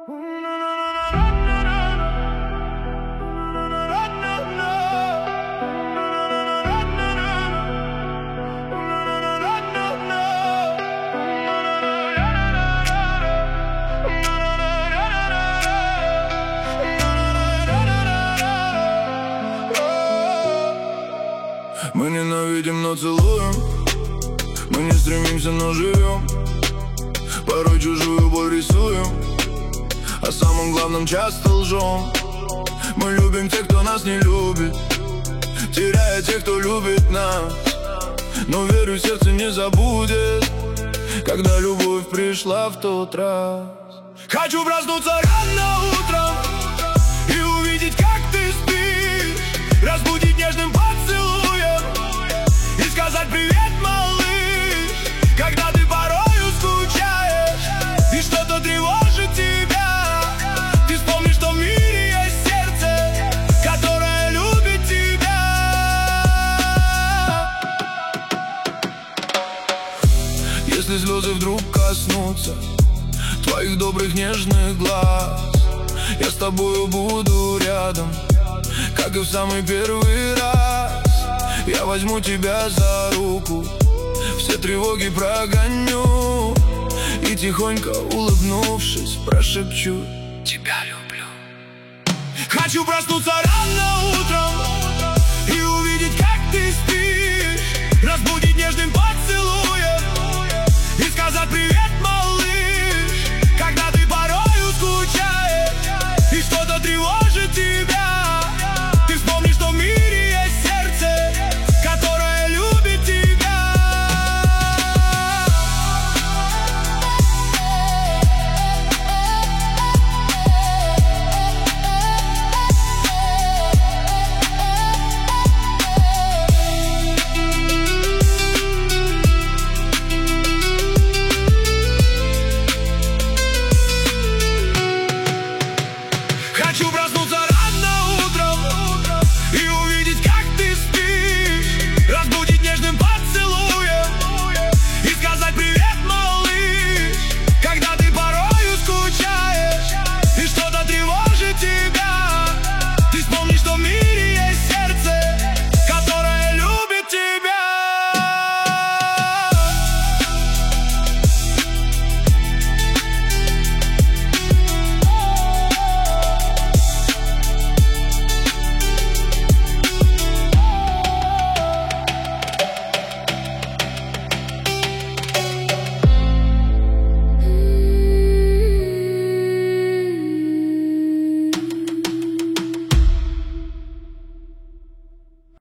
Мы ненавидим, но целуем. Мы не стремимся, но живем. Порой чужую боль рисуем, о самом главном часто лжем. Мы любим тех, кто нас не любит, теряя тех, кто любит нас. Но верю, сердце не забудет, когда любовь пришла в тот раз. Хочу проснуться рано утром и увидеть, как ты спишь, разбудить нежным поцелуем и сказать привет, малыш, когда ты порою скучаешь и что-то тревожит тебя. Ты вспомни, что в мире есть сердце, которое любит тебя. Если слезы вдруг коснутся твоих добрых нежных глаз, я с тобою буду рядом, как и в самый первый раз. Я возьму тебя за руку, все тревоги прогоню и тихонько улыбнувшись прошепчу: тебя люблю. Хочу проснуться рано утром и увидеть, как ты спишь, разбудить нежным поцелуем и сказать привет,